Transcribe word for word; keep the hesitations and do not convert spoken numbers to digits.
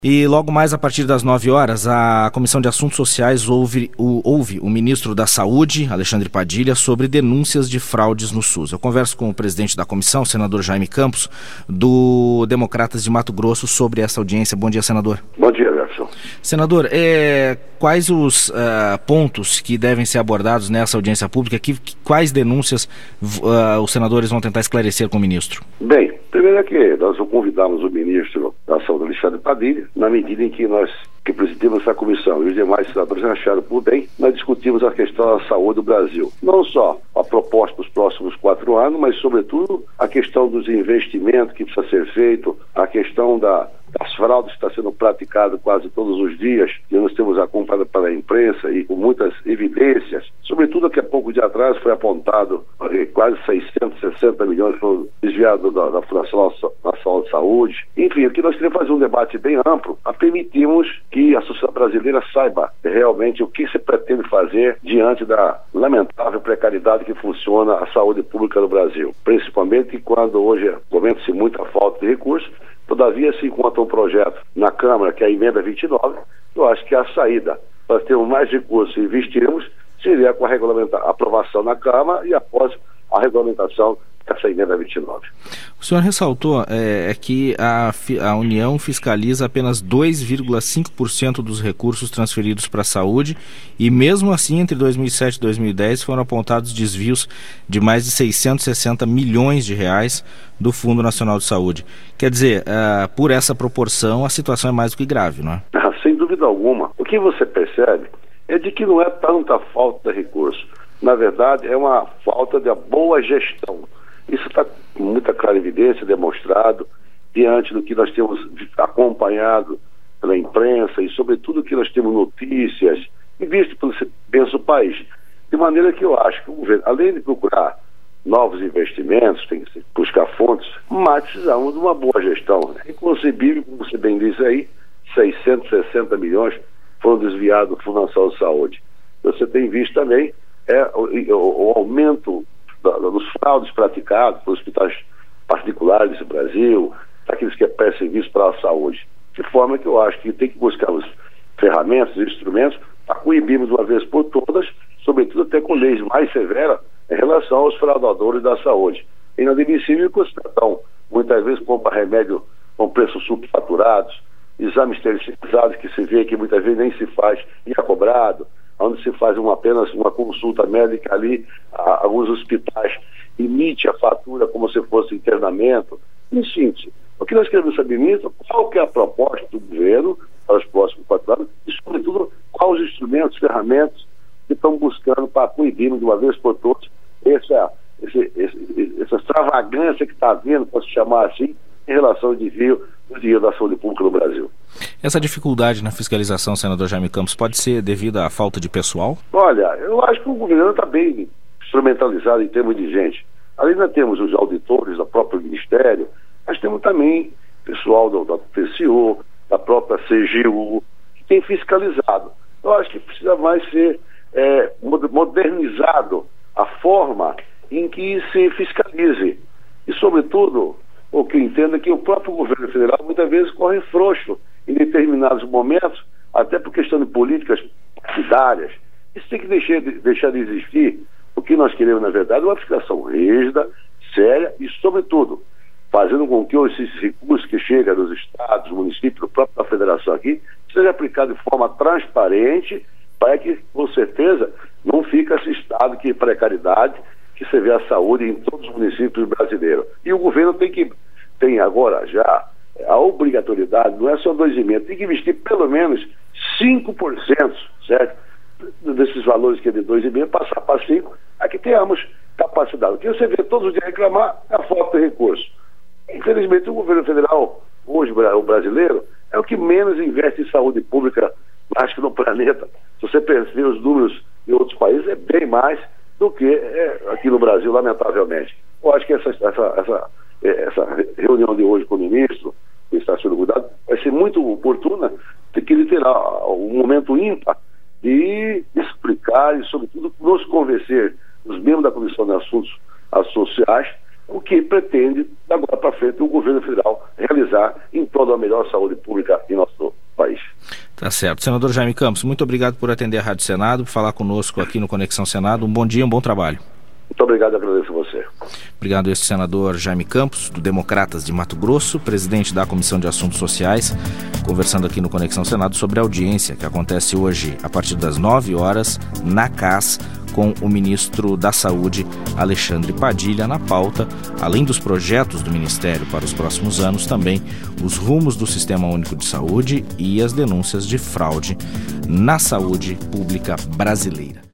E logo mais a partir das nove horas, a Comissão de Assuntos Sociais ouve o, ouve o ministro da Saúde, Alexandre Padilha, sobre denúncias de fraudes no SUS. Eu converso com o presidente da comissão, o senador Jaime Campos, do Democratas de Mato Grosso, sobre essa audiência. Bom dia, senador. Bom dia, Jefferson. Senador, é, quais os uh, pontos que devem ser abordados nessa audiência pública? Que, que, quais denúncias uh, os senadores vão tentar esclarecer com o ministro? Bem, primeiro é que nós convidamos o ministro da Saúde, Alexandre Padilha, na medida em que nós, que presidimos essa comissão e os demais senadores acharam por bem, nós discutimos a questão da saúde do Brasil. Não só a proposta dos próximos quatro anos, mas sobretudo a questão dos investimentos que precisa ser feito, a questão da das fraudes que está sendo praticado quase todos os dias, que nós temos acompanhado pela imprensa e com muitas evidências. Sobretudo, que há pouco dia atrás foi apontado eh, quase seiscentos e sessenta milhões foram desviados da, da Fundação Nacional de Saúde. Enfim, aqui nós queremos fazer um debate bem amplo, a permitirmos que a sociedade brasileira saiba realmente o que se pretende fazer diante da lamentável precariedade que funciona a saúde pública no Brasil. Principalmente quando hoje comenta-se muita falta de recursos. Todavia, se encontra um projeto na Câmara, que é a emenda vinte e nove, eu acho que a saída para termos mais recursos e investirmos seria com a regulamenta- aprovação na Câmara e após a regulamentação dessa emenda vinte e nove. O senhor ressaltou é, é que a, a União fiscaliza apenas dois vírgula cinco por cento dos recursos transferidos para a saúde e mesmo assim, entre dois mil e sete e dois mil e dez, foram apontados desvios de mais de seiscentos e sessenta milhões de reais do Fundo Nacional de Saúde. Quer dizer, uh, por essa proporção, a situação é mais do que grave, não é? Ah, sem dúvida alguma. O que você percebe é de que não é tanta falta de recurso. Na verdade, é uma falta de boa gestão. Isso está com muita clara evidência, demonstrado, diante do que nós temos acompanhado pela imprensa e, sobretudo, que nós temos notícias e visto pelo penso país. De maneira que eu acho que o governo, além de procurar novos investimentos, tem que buscar fontes, mas precisamos de uma boa gestão. É inconcebível, como você bem disse aí, seiscentos e sessenta milhões foram desviados do Fundo Nacional de Saúde. Você tem visto também é, o, o, o aumento da, dos fraudes praticados pelos hospitais particulares do Brasil, daqueles que prestam serviço para a saúde. De forma que eu acho que tem que buscar os ferramentas e instrumentos para coibirmos de uma vez por todas, sobretudo até com leis mais severas, em relação aos fraudadores da saúde. É inadmissível que o cidadão muitas vezes compra remédio com preços subfaturados, exames terceirizados que se vê que muitas vezes nem se faz e é cobrado, onde se faz uma, apenas uma consulta médica ali, a, alguns hospitais emite a fatura como se fosse internamento. Em síntese, o que nós queremos saber, ministro, qual que é a proposta do governo para os próximos quatro anos e, sobretudo, quais os instrumentos, ferramentas que estão buscando para coibirmos de uma vez por todas essa, esse, esse, essa extravagância que está havendo, posso chamar assim, em relação ao desvio do dinheiro da saúde pública no Brasil. Essa dificuldade na fiscalização, senador Jaime Campos, pode ser devido à falta de pessoal? Olha, eu acho que o governo está bem instrumentalizado em termos de gente. Além de temos os auditores do próprio Ministério, nós temos também pessoal do, da T C U, da própria C G U, que tem fiscalizado. Eu acho que precisa mais ser é, modernizado a forma em que se fiscalize. E, sobretudo, o que eu entendo é que o próprio governo federal muitas vezes corre frouxo em determinados momentos, até por questão de políticas partidárias. Isso tem que deixar de, deixar de existir. O que nós queremos, na verdade, é uma fiscalização rígida, séria e, sobretudo, fazendo com que esses recursos que chegam dos estados, dos municípios, do próprio da federação aqui, seja aplicado de forma transparente, para que, com certeza, não fique esse estado de precariedade que se vê a saúde em todos os municípios brasileiros. E o governo tem que, tem agora já a obrigatoriedade, não é só dois vírgula cinco por cento, tem que investir pelo menos cinco por cento, certo? Desses valores que é de dois vírgula cinco por cento, passar para cinco por cento, aqui tenhamos capacidade. O que você vê todos os dias reclamar é a falta de recursos. Infelizmente, o governo federal, hoje o brasileiro, é o que menos investe em saúde pública, acho que no planeta. Se você ver os números de outros países, é bem mais do que é aqui no Brasil, lamentavelmente. Eu acho que essa, essa, essa, essa reunião de hoje com o ministro, que está sendo cuidado, vai ser muito oportuna, porque ele terá um momento ímpar de explicar e, sobretudo, nos convencer, os membros da Comissão de Assuntos Sociais, o que pretende, da agora para frente, o governo federal realizar em prol da melhor saúde pública em nosso país. Tá certo. Senador Jaime Campos, muito obrigado por atender a Rádio Senado, por falar conosco aqui no Conexão Senado. Um bom dia, um bom trabalho. Muito obrigado, agradeço a você. Obrigado a esse senador Jaime Campos, do Democratas de Mato Grosso, presidente da Comissão de Assuntos Sociais, conversando aqui no Conexão Senado sobre a audiência que acontece hoje a partir das nove horas na C A S com o ministro da Saúde, Alexandre Padilha, na pauta, além dos projetos do Ministério para os próximos anos, também os rumos do Sistema Único de Saúde e as denúncias de fraude na saúde pública brasileira.